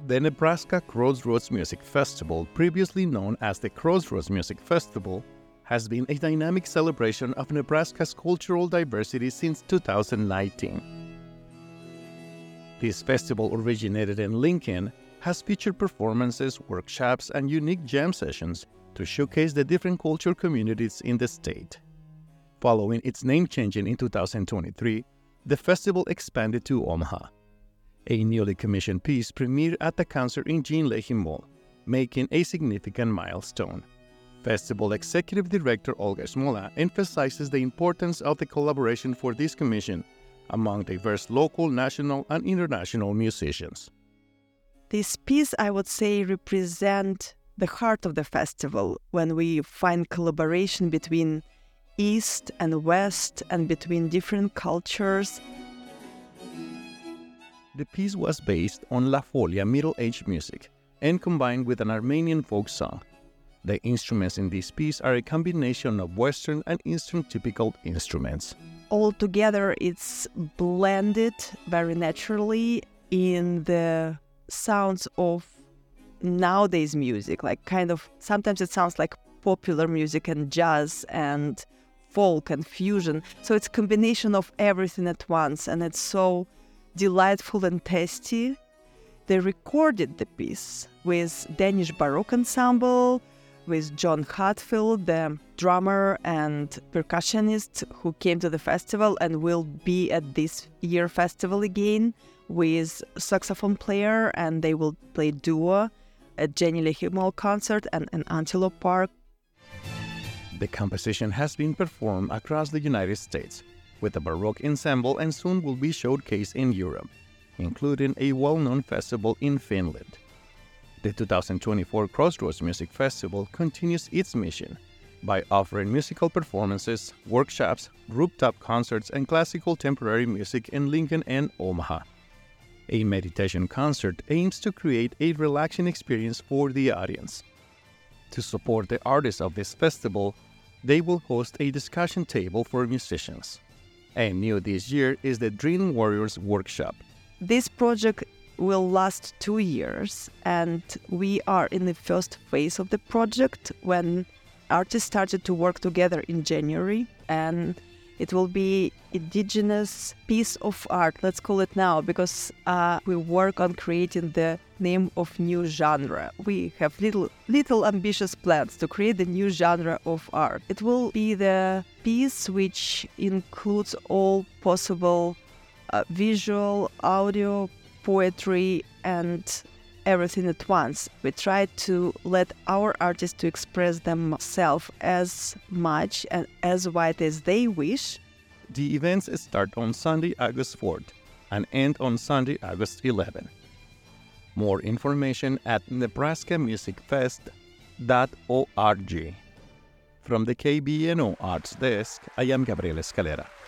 The Nebraska Crossroads Music Festival, previously known as the Crossroads Music Festival, has been a dynamic celebration of Nebraska's cultural diversity since 2019. This festival, originated in Lincoln, has featured performances, workshops, and unique jam sessions to showcase the different cultural communities in the state. Following its name changing in 2023, the festival expanded to Omaha. A newly commissioned piece premiered at the concert in Jean Leahy Mall, making a significant milestone. Festival Executive Director Olga Smola emphasizes the importance of the collaboration for this commission among diverse local, national, and international musicians. This piece, I would say, represents the heart of the festival, when we find collaboration between East and West and between different cultures. The piece was based on La Folia Middle Age music and combined with an Armenian folk song. The instruments in this piece are a combination of Western and Eastern typical instruments. Altogether, it's blended very naturally in the sounds of nowadays music, like kind of, sometimes it sounds like popular music and jazz and folk and fusion. So it's a combination of everything at once, and it's so delightful and tasty. They recorded the piece with Danish Baroque Ensemble, with John Hatfield, the drummer and percussionist who came to the festival and will be at this year festival again, with saxophone player, and they will play duo at Jenny Leahy Mall concert and in Antelope Park. The composition has been performed across the United States with a Baroque ensemble and soon will be showcased in Europe, including a well-known festival in Finland. The 2024 Crossroads Music Festival continues its mission by offering musical performances, workshops, rooftop concerts, and classical temporary music in Lincoln and Omaha. A meditation concert aims to create a relaxing experience for the audience. To support the artists of this festival, they will host a discussion table for musicians. And new this year is the Dream Warriors Workshop. This project will last 2 years, and we are in the first phase of the project when artists started to work together in January, and it will be indigenous piece of art, let's call it now, because we work on creating the name of new genre. We have little ambitious plans to create the new genre of art. It will be the piece which includes all possible visual, audio, poetry, and everything at once. We try to let our artists to express themselves as much and as wide as they wish. The events start on Sunday, August 4th and end on Sunday, August 11th. More information at nebraskamusicfest.org. From the KBNO Arts Desk, I am Gabriel Escalera.